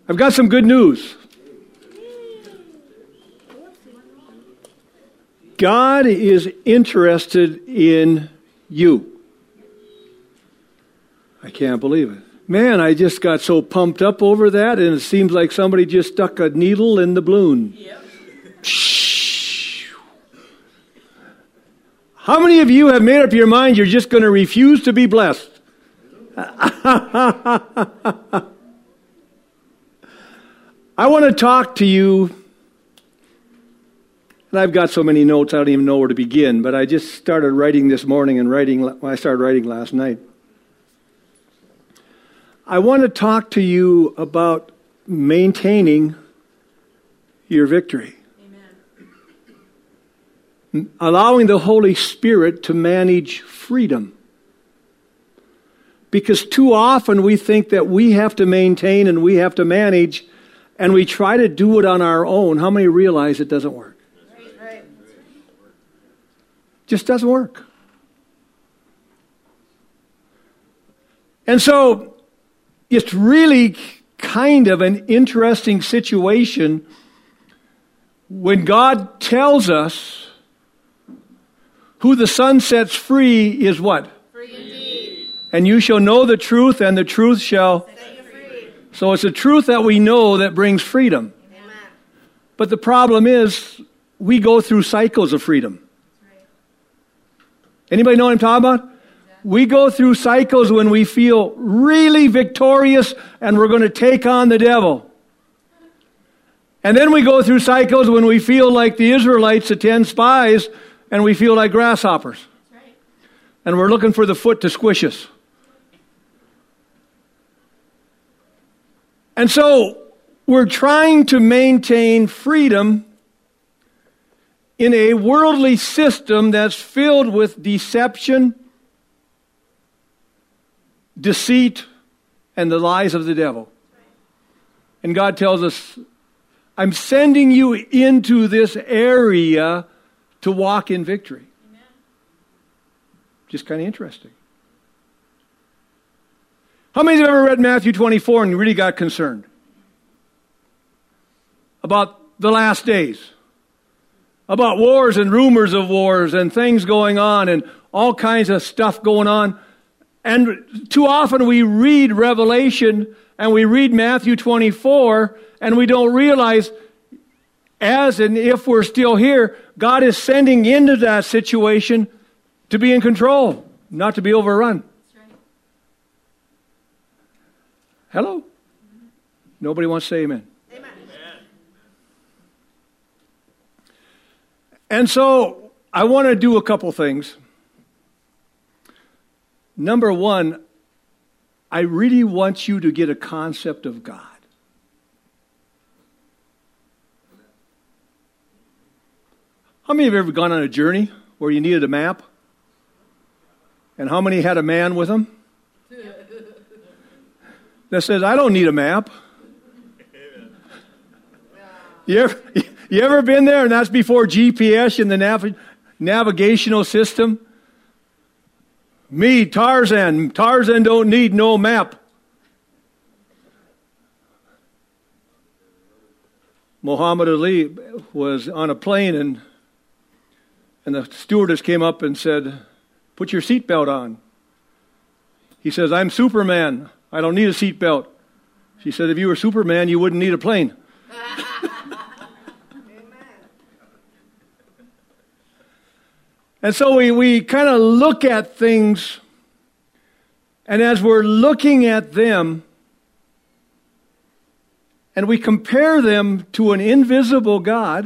I've got some good news. God is interested in you. I can't believe it. Man, I just got so pumped up over that, and it seems like somebody just stuck a needle in the balloon. Yep. How many of you have made up your mind you're just going to refuse to be blessed? I want to talk to you, and I've got so many notes I don't even know where to begin, but I just started writing this morning and I started writing last night. I want to talk to you about maintaining your victory. Amen. Allowing the Holy Spirit to manage freedom. Because too often we think that we have to maintain and we have to manage, and we try to do it on our own. How many realize it doesn't work? Right. Just doesn't work. And so it's really kind of an interesting situation when God tells us who the Son sets free is what? Free indeed. And you shall know the truth, and the truth shall set you free. So it's the truth that we know that brings freedom. Amen. But the problem is we go through cycles of freedom. Right. Anybody know what I'm talking about? We go through cycles when we feel really victorious and we're going to take on the devil. And then we go through cycles when we feel like the Israelites, the 10 spies, and we feel like grasshoppers. Right. And we're looking for the foot to squish us. And so we're trying to maintain freedom in a worldly system that's filled with deception, deceit, and the lies of the devil. And God tells us, I'm sending you into this area to walk in victory. Amen. Just kind of interesting. How many have ever read Matthew 24 and really got concerned about the last days? About wars and rumors of wars and things going on and all kinds of stuff going on. And too often we read Revelation and we read Matthew 24 and we don't realize as and if we're still here, God is sending into that situation to be in control, not to be overrun. That's right. Hello? Nobody wants to say amen. Amen. And so I want to do a couple things. Number one, I really want you to get a concept of God. How many have ever gone on a journey where you needed a map? And how many had a man with them that says, I don't need a map? You ever been there? And that's before GPS and the navigational system. Me, Tarzan. Tarzan don't need no map. Muhammad Ali was on a plane and the stewardess came up and said, put your seatbelt on. He says, I'm Superman. I don't need a seatbelt. She said, if you were Superman, you wouldn't need a plane. And so we kind of look at things, and as we're looking at them, and we compare them to an invisible God,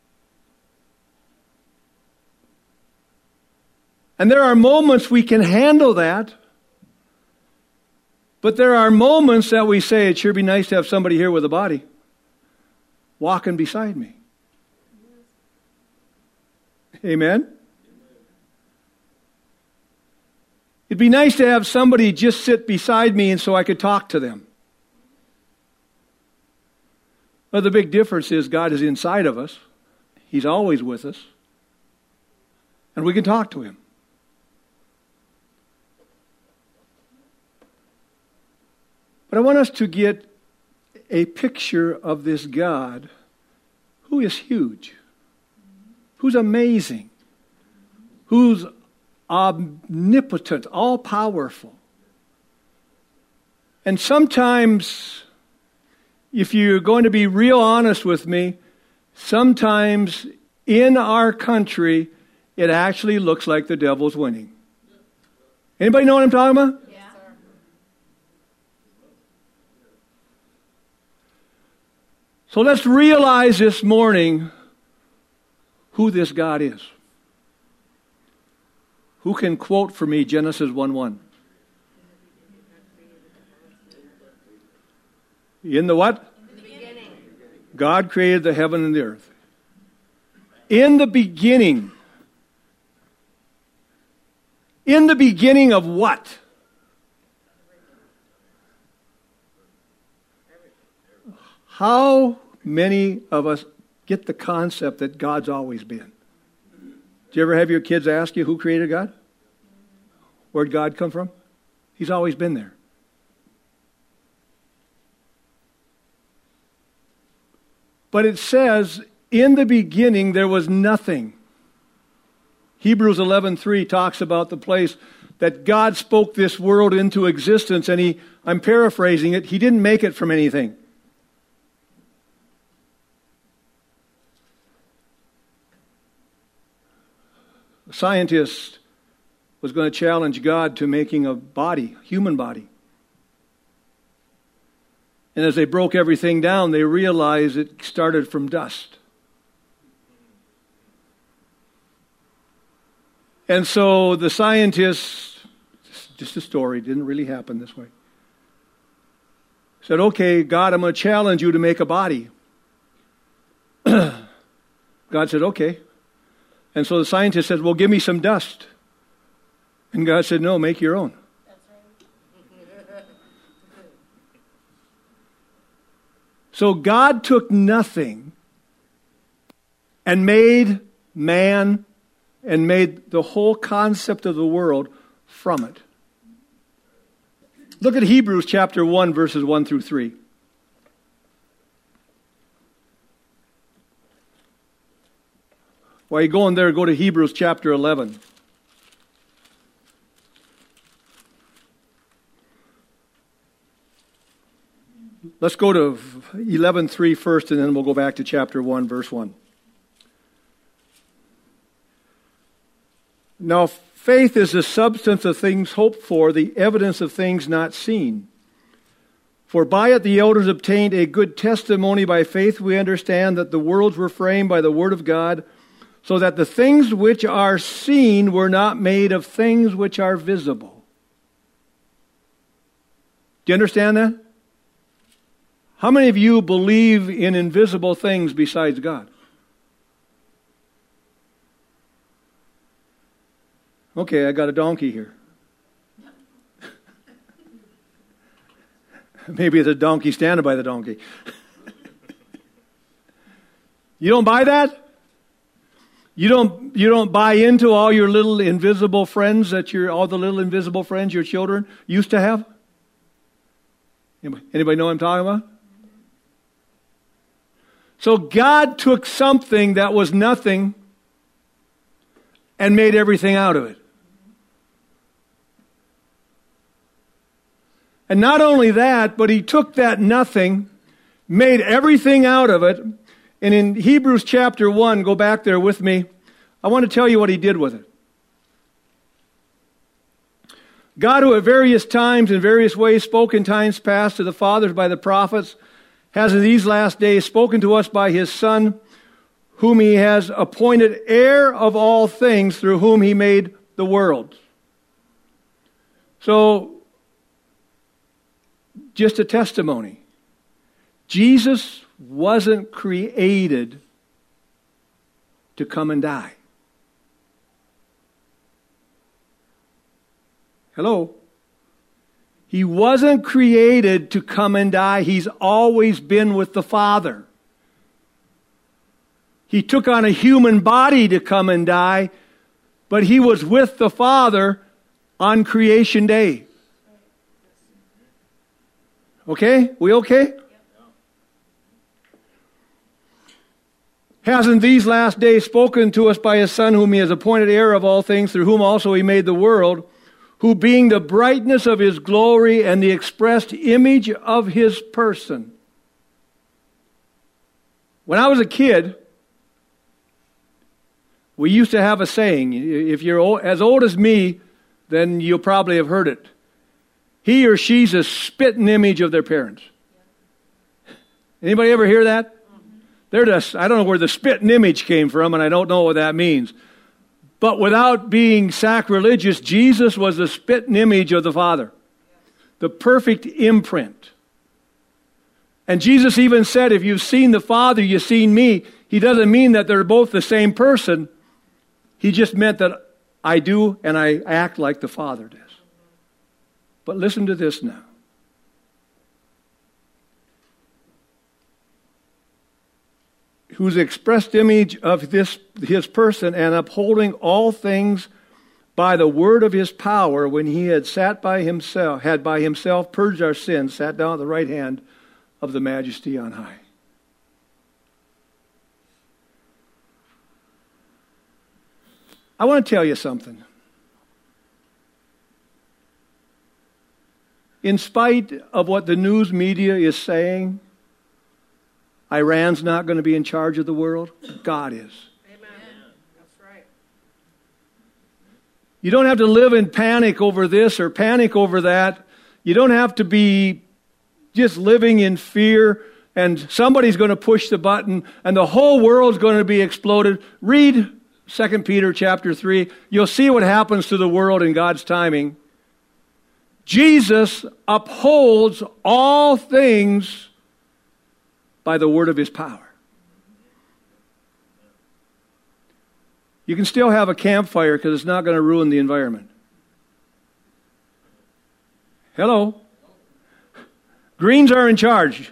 and there are moments we can handle that, but there are moments that we say, it'd sure be nice to have somebody here with a body walking beside me. Amen? It'd be nice to have somebody just sit beside me and so I could talk to them. But the big difference is God is inside of us. He's always with us. And we can talk to Him. But I want us to get a picture of this God who is huge, who's amazing, who's omnipotent, all-powerful. And sometimes, if you're going to be real honest with me, sometimes in our country, it actually looks like the devil's winning. Anybody know what I'm talking about? Yeah. So let's realize this morning who this God is. Who can quote for me Genesis 1:1? In the what? In the beginning. God created the heaven and the earth. In the beginning. In the beginning of what? How many of us get the concept that God's always been? Do you ever have your kids ask you who created God? Where'd God come from? He's always been there. But it says, in the beginning there was nothing. Hebrews 11:3 talks about the place that God spoke this world into existence, and I'm paraphrasing it, he didn't make it from anything. A scientist was going to challenge God to making a body, human body. And as they broke everything down, they realized it started from dust. And so the scientists, just a story, didn't really happen this way, said, okay, God, I'm going to challenge you to make a body. God said, okay. And so the scientist said, well, give me some dust. And God said, no, make your own. That's right. So God took nothing and made man and made the whole concept of the world from it. Look at Hebrews chapter 1, verses 1 through 3. While you're going there, go to Hebrews chapter 11. Let's go to 11:3 first, and then we'll go back to chapter 1, verse 1. Now, faith is the substance of things hoped for, the evidence of things not seen. For by it the elders obtained a good testimony. By faith we understand that the worlds were framed by the word of God, so that the things which are seen were not made of things which are visible. Do you understand that? How many of you believe in invisible things besides God? Okay, I got a donkey here. Maybe it's a donkey standing by the donkey. You don't buy that? You don't buy into all your little invisible friends all the little invisible friends your children used to have? Anybody know what I'm talking about? So God took something that was nothing and made everything out of it. And not only that, but he took that nothing, made everything out of it. And in Hebrews chapter 1, go back there with me, I want to tell you what he did with it. God, who at various times in various ways spoke in times past to the fathers by the prophets, has in these last days spoken to us by his Son, whom he has appointed heir of all things, through whom he made the world. So, just a testimony. Jesus wasn't created to come and die. Hello? He wasn't created to come and die. He's always been with the Father. He took on a human body to come and die, but he was with the Father on creation day. Okay? We okay? has in these last days spoken to us by his Son, whom he has appointed heir of all things, through whom also he made the world, who being the brightness of his glory and the expressed image of his person. When I was a kid, we used to have a saying. If you're as old as me, then you'll probably have heard it. He or she's a spitting image of their parents. Anybody ever hear that? They're just, I don't know where the spitting image came from, and I don't know what that means. But without being sacrilegious, Jesus was the spitting image of the Father. The perfect imprint. And Jesus even said, if you've seen the Father, you've seen me. He doesn't mean that they're both the same person. He just meant that I do and I act like the Father does. But listen to this now. Whose expressed image of his person, and upholding all things by the word of his power, when he had by himself purged our sins, sat down at the right hand of the Majesty on high. I want to tell you something. In spite of what the news media is saying, Iran's not going to be in charge of the world. God is. Amen. That's right. You don't have to live in panic over this or panic over that. You don't have to be just living in fear and somebody's going to push the button and the whole world's going to be exploded. Read 2 Peter chapter 3. You'll see what happens to the world in God's timing. Jesus upholds all things by the word of his power. You can still have a campfire because it's not going to ruin the environment. Hello? Greens are in charge.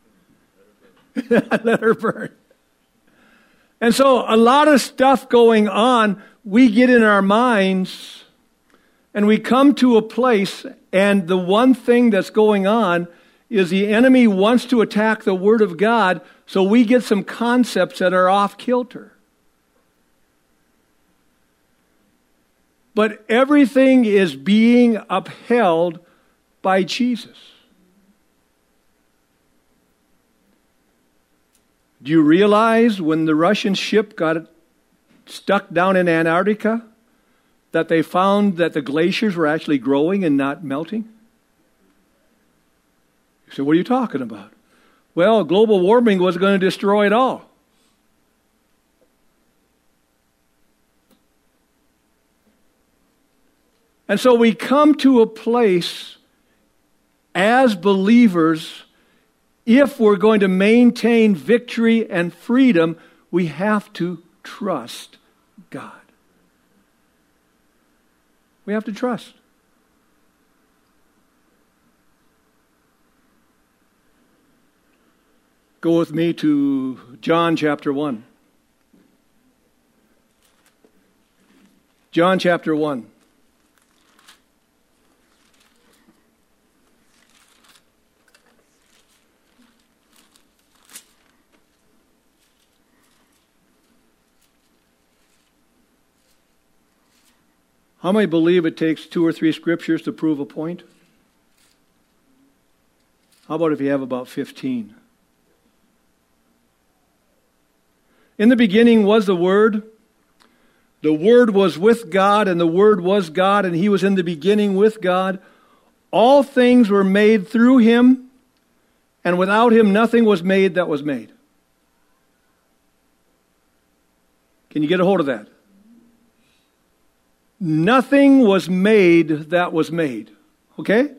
Let her burn. And so a lot of stuff going on, we get in our minds and we come to a place, and the one thing that's going on is the enemy wants to attack the Word of God, so we get some concepts that are off kilter. But everything is being upheld by Jesus. Do you realize when the Russian ship got stuck down in Antarctica that they found that the glaciers were actually growing and not melting? You say, what are you talking about? Well, global warming was going to destroy it all. And so we come to a place as believers, if we're going to maintain victory and freedom, we have to trust God. We have to trust. Go with me to John chapter 1. John chapter 1. How many believe it takes 2 or 3 scriptures to prove a point? How about if you have about 15? In the beginning was the Word. The Word was with God, and the Word was God, and He was in the beginning with God. All things were made through Him, and without Him nothing was made that was made. Can you get a hold of that? Nothing was made that was made. Okay?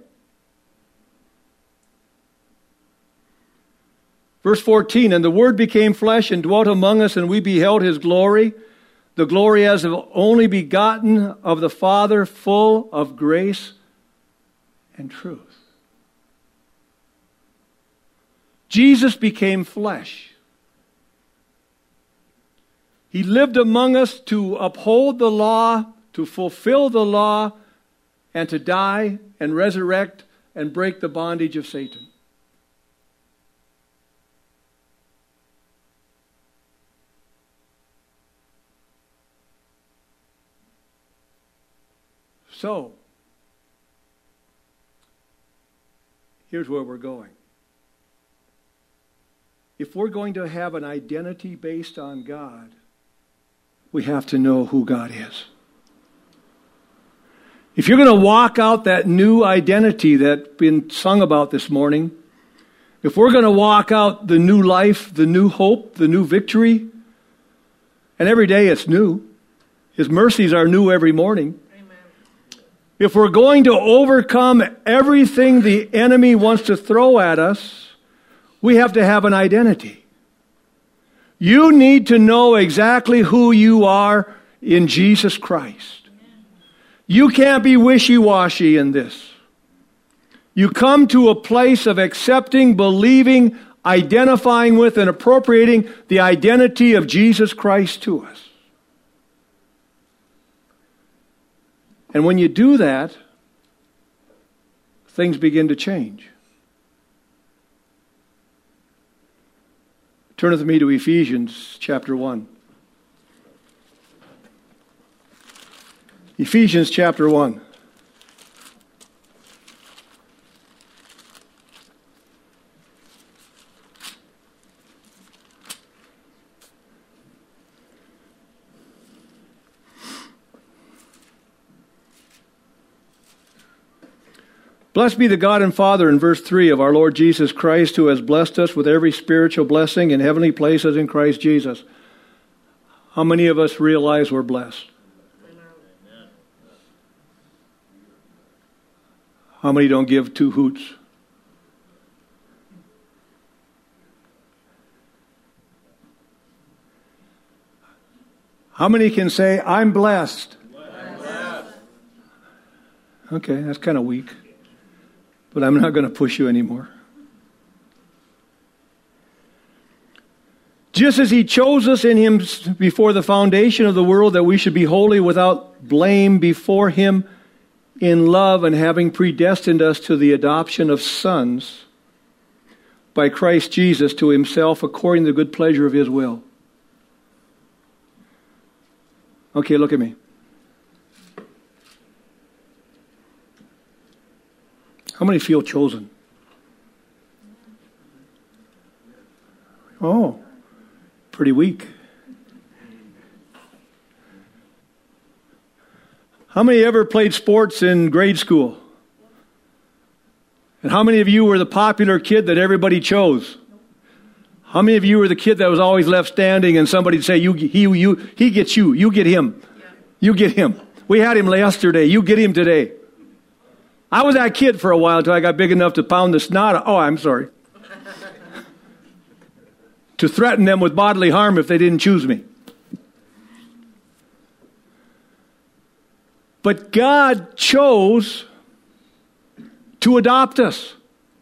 Verse 14, and the Word became flesh and dwelt among us, and we beheld His glory, the glory as of only begotten of the Father, full of grace and truth. Jesus became flesh. He lived among us to uphold the law, to fulfill the law, and to die and resurrect and break the bondage of Satan. So, here's where we're going. If we're going to have an identity based on God, we have to know who God is. If you're going to walk out that new identity that's been sung about this morning, if we're going to walk out the new life, the new hope, the new victory, and every day it's new. His mercies are new every morning. Amen. If we're going to overcome everything the enemy wants to throw at us, we have to have an identity. You need to know exactly who you are in Jesus Christ. You can't be wishy-washy in this. You come to a place of accepting, believing, identifying with, and appropriating the identity of Jesus Christ to us. And when you do that, things begin to change. Turn with me to Ephesians chapter 1. Ephesians chapter 1. Blessed be the God and Father, in verse 3, of our Lord Jesus Christ, who has blessed us with every spiritual blessing in heavenly places in Christ Jesus. How many of us realize we're blessed? How many don't give two hoots? How many can say, I'm blessed? Okay, that's kind of weak. But I'm not going to push you anymore. Just as he chose us in him before the foundation of the world, that we should be holy without blame before him in love, and having predestined us to the adoption of sons by Christ Jesus to himself, according to the good pleasure of his will. Okay, look at me. How many feel chosen? Oh, pretty weak. How many ever played sports in grade school? And how many of you were the popular kid that everybody chose? How many of you were the kid that was always left standing and somebody'd say, he gets you, you get him. You get him. We had him yesterday, you get him today. I was that kid for a while until I got big enough to pound the snot. Oh, I'm sorry. To threaten them with bodily harm if they didn't choose me. But God chose to adopt us.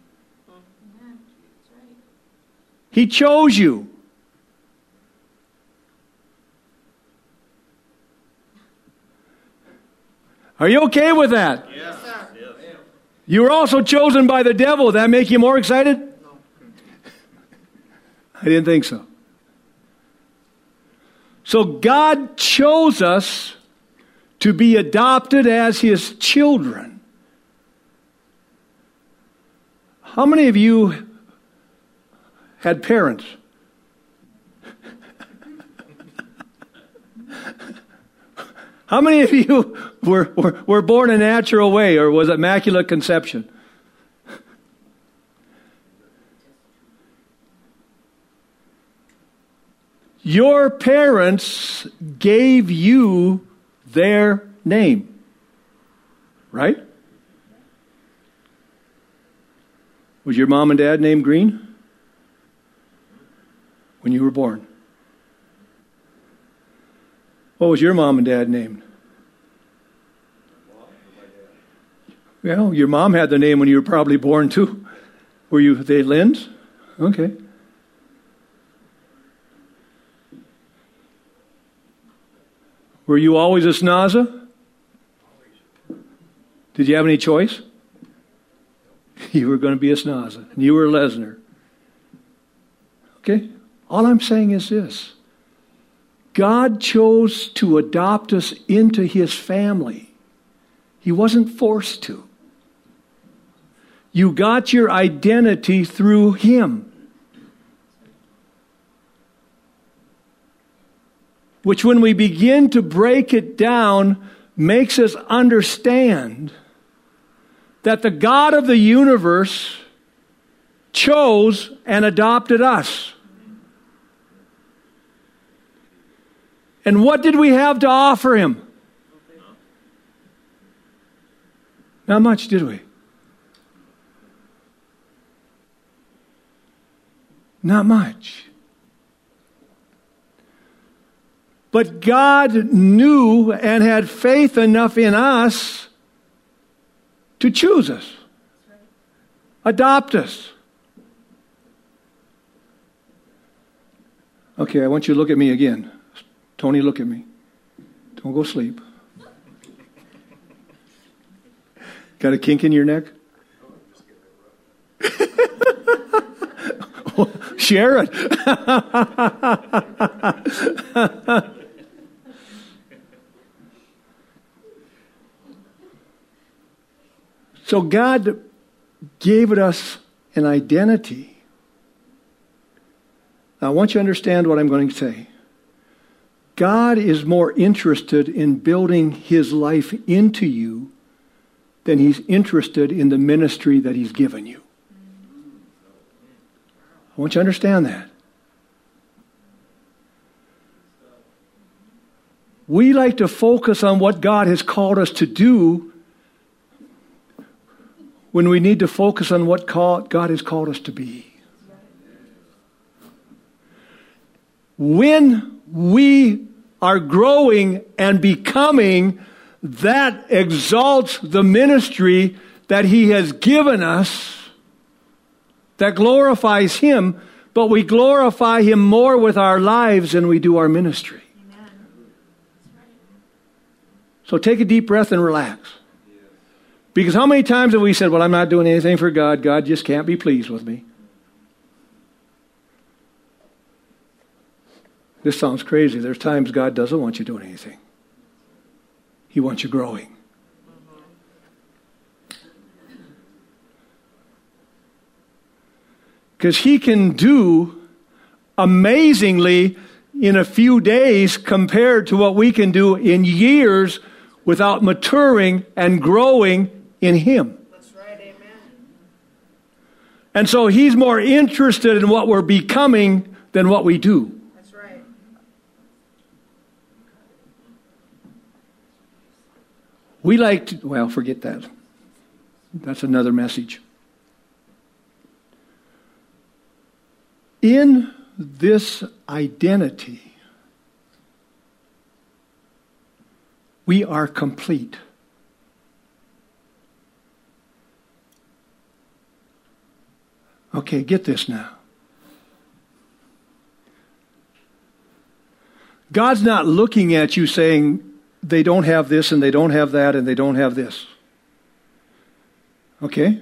He chose you. Are you okay with that? Yes, sir. You were also chosen by the devil. Does that make you more excited? No. I didn't think so. So God chose us to be adopted as his children. How many of you had parents? How many of you were born a natural way, or was it immaculate conception? Your parents gave you their name, right? Was your mom and dad named Green when you were born? What was your mom and dad named? Well, your mom had the name when you were probably born too. Were they Lynn's? Okay. Were you always a Snaza? Did you have any choice? You were going to be a Snaza, and you were a Lesnar. Okay? All I'm saying is this. God chose to adopt us into his family. He wasn't forced to. You got your identity through Him. Which when we begin to break it down, makes us understand that the God of the universe chose and adopted us. And what did we have to offer Him? Not much, did we? Not much. But God knew and had faith enough in us to choose us, adopt us. Okay, I want you to look at me again. Tony, look at me. Don't go sleep. Got a kink in your neck? Share it. So God gave us an identity. Now I want you to understand what I'm going to say. God is more interested in building His life into you than He's interested in the ministry that He's given you. I want you to understand that. We like to focus on what God has called us to do when we need to focus on what God has called us to be. When we are growing and becoming, that exalts the ministry that He has given us, that glorifies Him, but we glorify Him more with our lives than we do our ministry. Amen. So take a deep breath and relax. Because how many times have we said, well, I'm not doing anything for God. God just can't be pleased with me. This sounds crazy. There's times God doesn't want you doing anything. He wants you growing. Because He can do amazingly in a few days compared to what we can do in years without maturing and growing in Him. That's right, amen. And so He's more interested in what we're becoming than what we do. That's right. We like to, well, forget that. That's another message. In this identity, we are complete. Okay, get this now. God's not looking at you saying, they don't have this and they don't have that and they don't have this. Okay?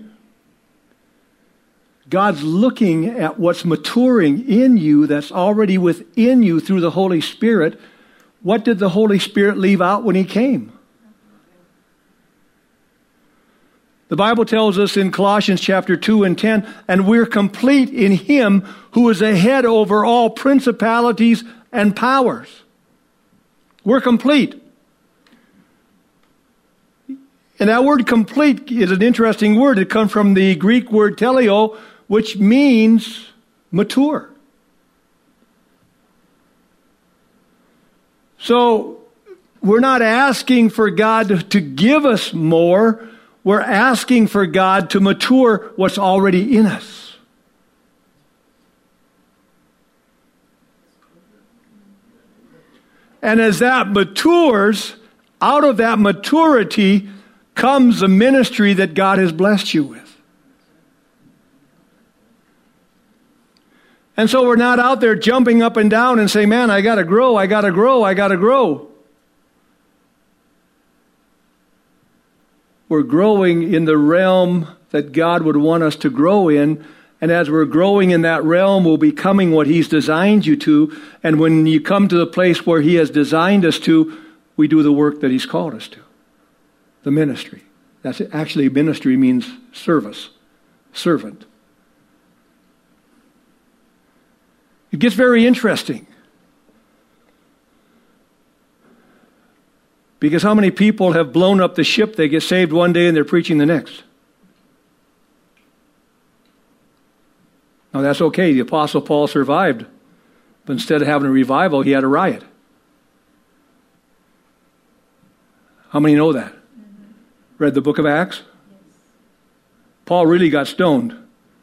God's looking at what's maturing in you that's already within you through the Holy Spirit. What did the Holy Spirit leave out when He came? The Bible tells us in Colossians chapter 2 and 10, and we're complete in Him who is a head over all principalities and powers. We're complete. And that word complete is an interesting word. It comes from the Greek word teleo, which means mature. So we're not asking for God to give us more. We're asking for God to mature what's already in us. And as that matures, out of that maturity comes the ministry that God has blessed you with. And so we're not out there jumping up and down and saying, man, I got to grow, I got to grow, I got to grow. We're growing in the realm that God would want us to grow in. And as we're growing in that realm, we're becoming what He's designed you to. And when you come to the place where He has designed us to, we do the work that He's called us to. the ministry. That's actually, ministry means service, servant. It gets very interesting. Because how many people have blown up the ship, they get saved one day and they're preaching the next? Now that's okay. The Apostle Paul survived. But instead of having a revival, he had a riot. How many know that? Read the book of Acts? Paul really got stoned.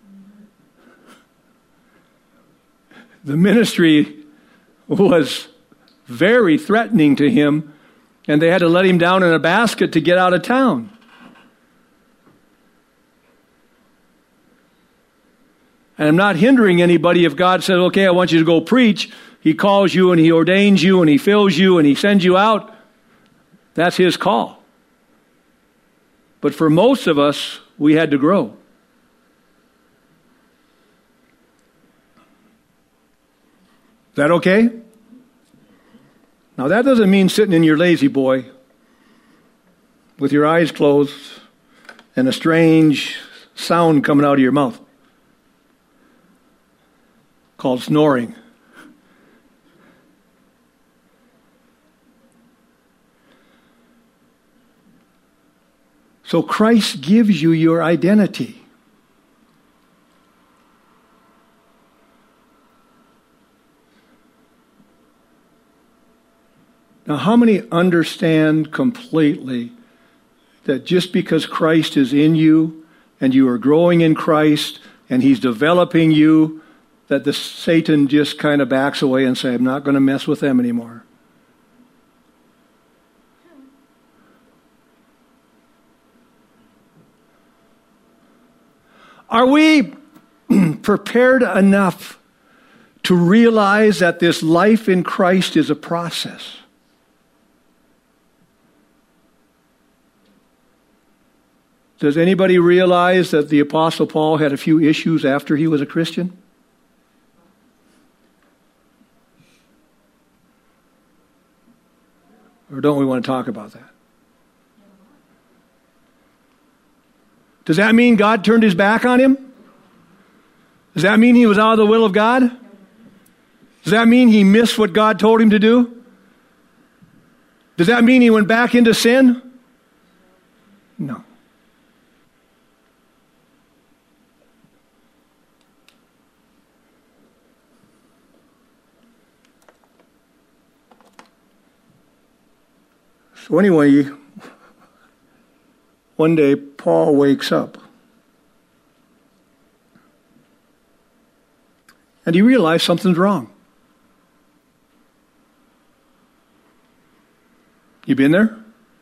The ministry was very threatening to him, and they had to let him down in a basket to get out of town. And I'm not hindering anybody if God says, okay, I want you to go preach. He calls you and he ordains you and he fills you and he sends you out. That's his call. But for most of us, we had to grow. Is that okay? Now that doesn't mean sitting in your lazy boy with your eyes closed and a strange sound coming out of your mouth called snoring. So Christ gives you your identity. Now, how many understand completely that just because Christ is in you and you are growing in Christ and he's developing you, that the Satan just kind of backs away and says, I'm not going to mess with them anymore? Are we prepared enough to realize that this life in Christ is a process? Does anybody realize that the Apostle Paul had a few issues after he was a Christian? Or don't we want to talk about that? Does that mean God turned his back on him? Does that mean he was out of the will of God? Does that mean he missed what God told him to do? Does that mean he went back into sin? No. So anyway, one day Paul wakes up and he realized something's wrong. You been there?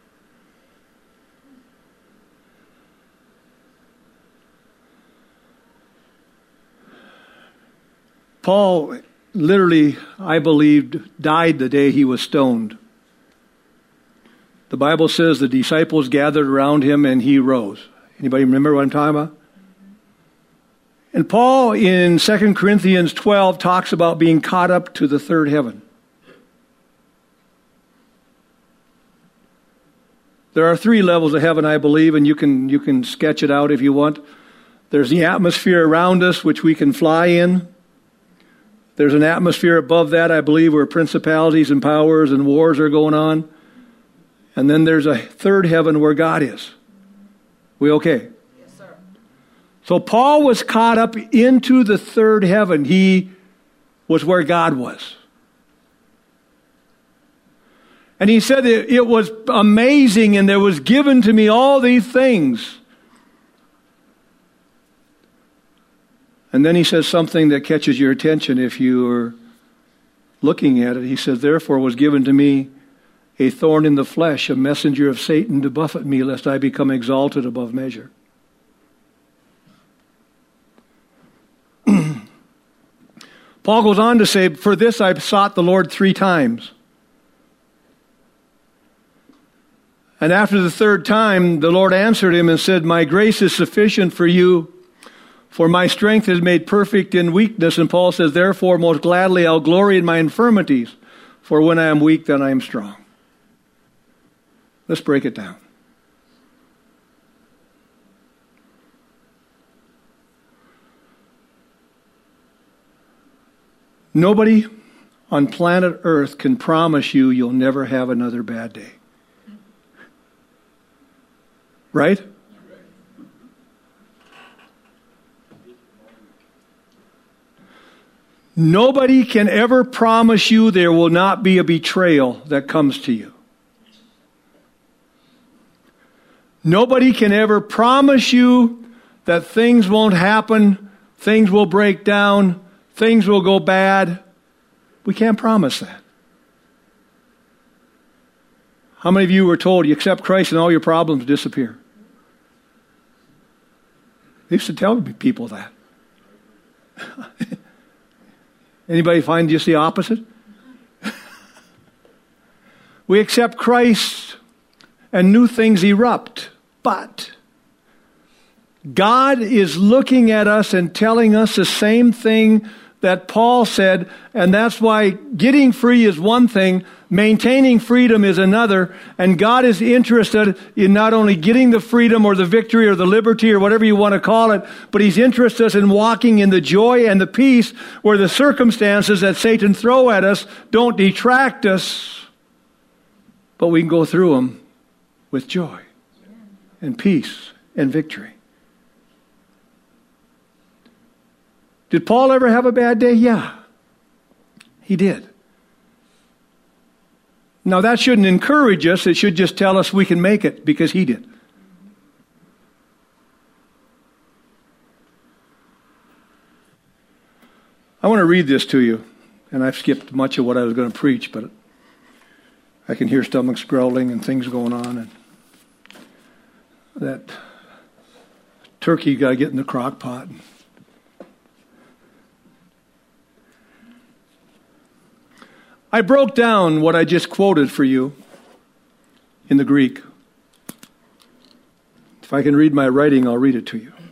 Paul literally, I believed, died the day he was stoned. The Bible says the disciples gathered around him and he rose. Anybody remember what I'm talking about? And Paul in 2 Corinthians 12 talks about being caught up to the third heaven. There are 3 levels of heaven, I believe, and you can sketch it out if you want. There's the atmosphere around us, which we can fly in. There's an atmosphere above that, I believe, where principalities and powers and wars are going on. And then there's a third heaven where God is. We okay? Yes, sir. So Paul was caught up into the third heaven. He was where God was. And he said it was amazing and there was given to me all these things. And then he says something that catches your attention if you are looking at it. He says, therefore was given to me a thorn in the flesh, a messenger of Satan to buffet me, lest I become exalted above measure. Paul goes on to say, for this I sought the Lord 3 times. And after the 3rd time, the Lord answered him and said, my grace is sufficient for you, for my strength is made perfect in weakness. And Paul says, therefore, most gladly I'll glory in my infirmities, for when I am weak, then I am strong. Let's break it down. Nobody on planet Earth can promise you you'll never have another bad day. Right? Nobody can ever promise you there will not be a betrayal that comes to you. Nobody can ever promise you that things won't happen, things will break down, things will go bad. We can't promise that. How many of you were told you accept Christ and all your problems disappear? They used to tell people that. Anybody find just the opposite? We accept Christ and new things erupt. But God is looking at us and telling us the same thing that Paul said, and that's why getting free is one thing, maintaining freedom is another, and God is interested in not only getting the freedom or the victory or the liberty or whatever you want to call it, but He's interested in walking in the joy and the peace where the circumstances that Satan throw at us don't detract us, but we can go through them with joy and peace and victory. Did Paul ever have a bad day? Yeah, he did. Now that shouldn't encourage us. It should just tell us we can make it because he did. I want to read this to you, and I've skipped much of what I was going to preach, but I can hear stomachs growling and things going on, and that turkey got to get in the crock pot. I broke down what I just quoted for you in the Greek. If I can read my writing, I'll read it to you.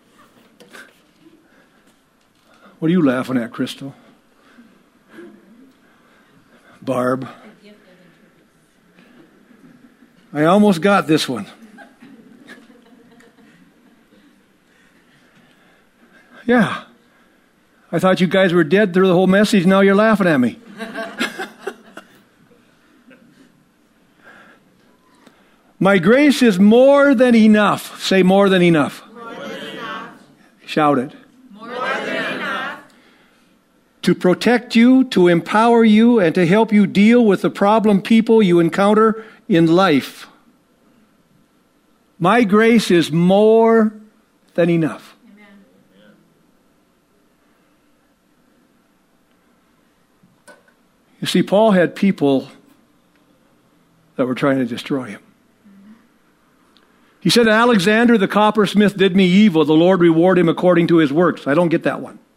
What are you laughing at, Crystal? Barb. I almost got this one. Yeah. I thought you guys were dead through the whole message. Now you're laughing at me. My grace is more than enough. Say more than enough. More than enough. Shout it. More than enough. To protect you, to empower you, and to help you deal with the problem people you encounter in life. My grace is more than enough. Amen. You see, Paul had people that were trying to destroy him. He said, Alexander the coppersmith did me evil. The Lord reward him according to his works. I don't get that one.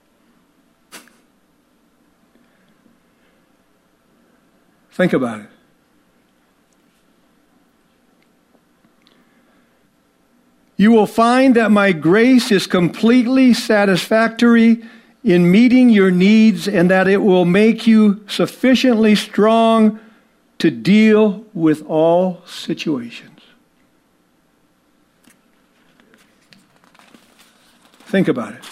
Think about it. You will find that my grace is completely satisfactory in meeting your needs and that it will make you sufficiently strong to deal with all situations. Think about it.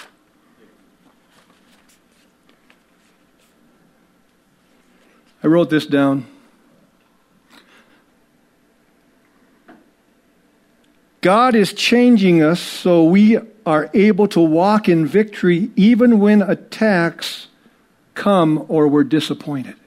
I wrote this down. God is changing us so we are able to walk in victory even when attacks come or we're disappointed.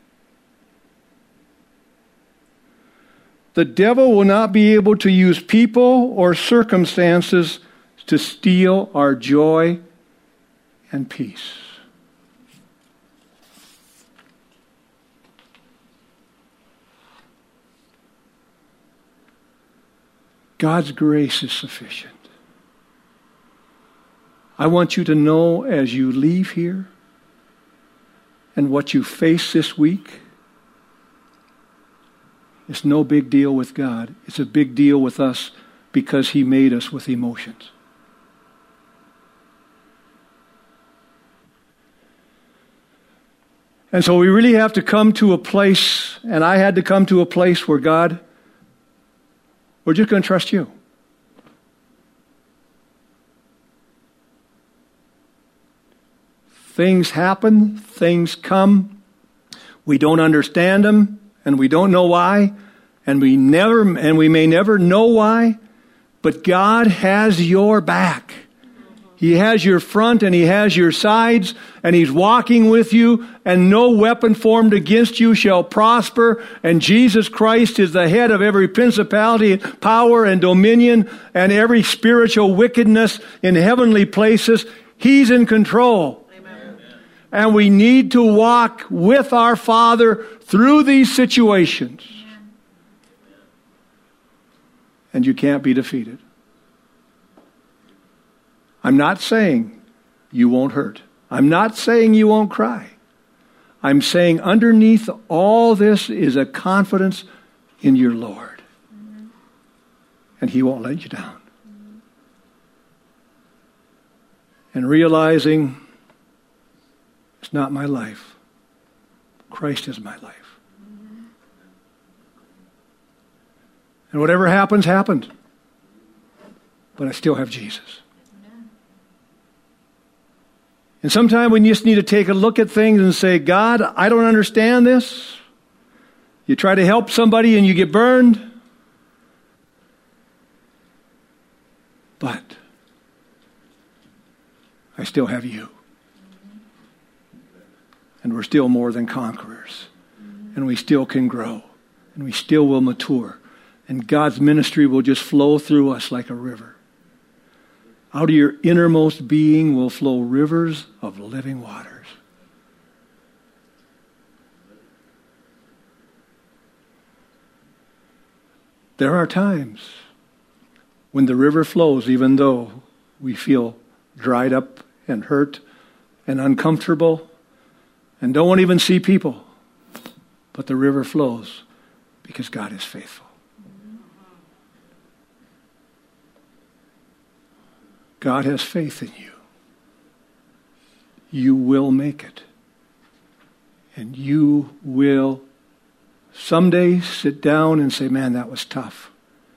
The devil will not be able to use people or circumstances to steal our joy and peace. God's grace is sufficient. I want you to know as you leave here and what you face this week, it's no big deal with God. It's a big deal with us because He made us with emotions. And so we really have to come to a place, and I had to come to a place where God, we're just going to trust you. Things happen, things come. We don't understand them, and we don't know why, and we may never know why, but God has your back. He has your front and He has your sides, and He's walking with you, and no weapon formed against you shall prosper. And Jesus Christ is the head of every principality, power, and dominion, and every spiritual wickedness in heavenly places. He's in control. Amen. And we need to walk with our Father through these situations. Amen. And you can't be defeated. I'm not saying you won't hurt. I'm not saying you won't cry. I'm saying underneath all this is a confidence in your Lord. Mm-hmm. And He won't let you down. Mm-hmm. And realizing it's not my life. Christ is my life. Mm-hmm. And whatever happens, happened. But I still have Jesus. And sometimes we just need to take a look at things and say, God, I don't understand this. You try to help somebody and you get burned. But I still have you. And we're still more than conquerors. And we still can grow. And we still will mature. And God's ministry will just flow through us like a river. Out of your innermost being will flow rivers of living waters. There are times when the river flows, even though we feel dried up and hurt and uncomfortable and don't want to even see people. But the river flows because God is faithful. God has faith in you. You will make it. And you will someday sit down and say, man, that was tough.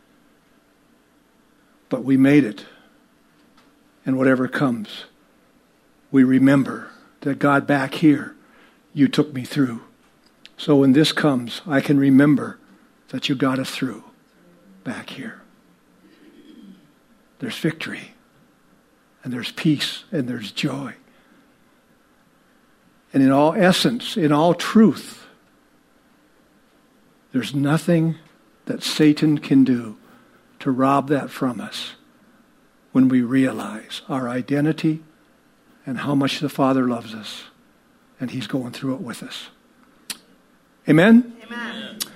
But we made it. And whatever comes, we remember that God, back here, you took me through. So when this comes, I can remember that you got us through back here. There's victory. And there's peace, and there's joy. And in all essence, in all truth, there's nothing that Satan can do to rob that from us when we realize our identity and how much the Father loves us, and He's going through it with us. Amen? Amen.